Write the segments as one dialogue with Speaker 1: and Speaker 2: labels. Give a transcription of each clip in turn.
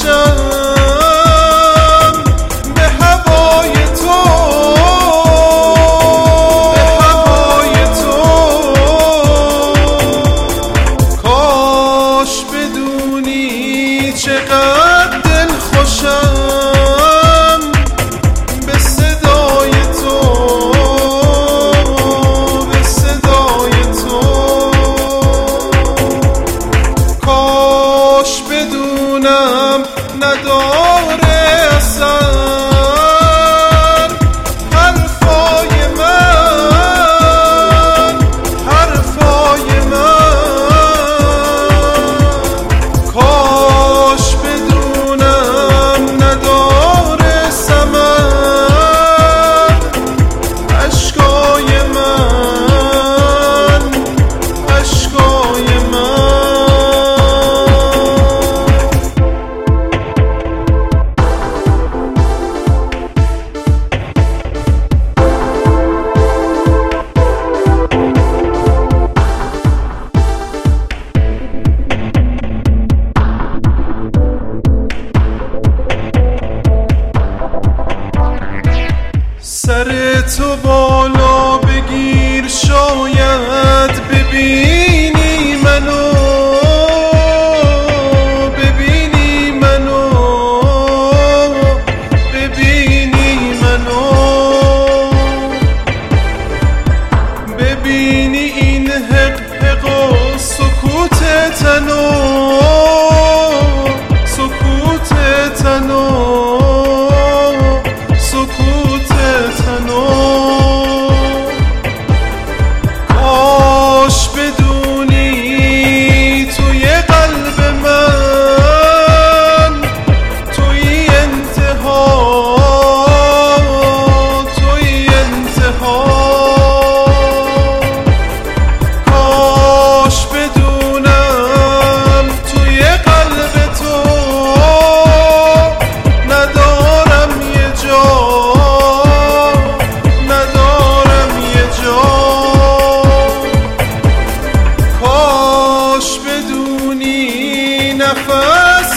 Speaker 1: خوشم به هوای تو، به هوای تو. کاش بدونی چقدر دل خوشم به صدای تو، به صدای تو. کاش بدونم نداره اثر حرفای من، حرفای من. کاش بدونم نداره ثمر اشکای من، اشکای من. سر تو بالا بگیر شاید ببینی منو، ببینی منو، ببینی منو. ببینی این حق حق و سکوت تنو، سکوت تنو، سکوت تنو. کاش بدونی توی قلب من توی انتها، توی انتها. کاش بدونم توی قلب تو ندارم یه جا، ندارم یه جا. کاش بدونی نفس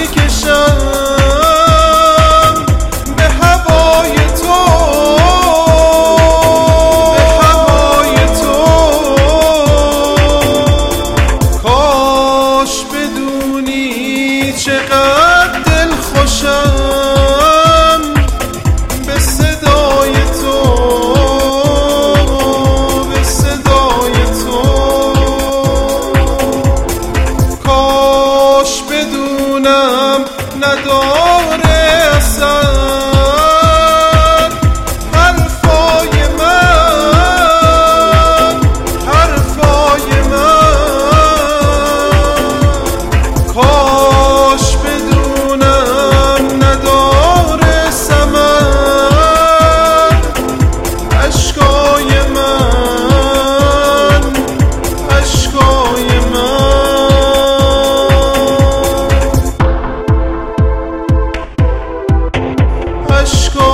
Speaker 1: میکشم به هوای تو، به هوای تو. کاش بدونی چقدر دل خوشم به صدای تو، به صدای تو. کاش بدونم نداره اثر حرفای من، حرفای من. کاش بدونم نداره ثمر اشکای من، اشکای من، اشکای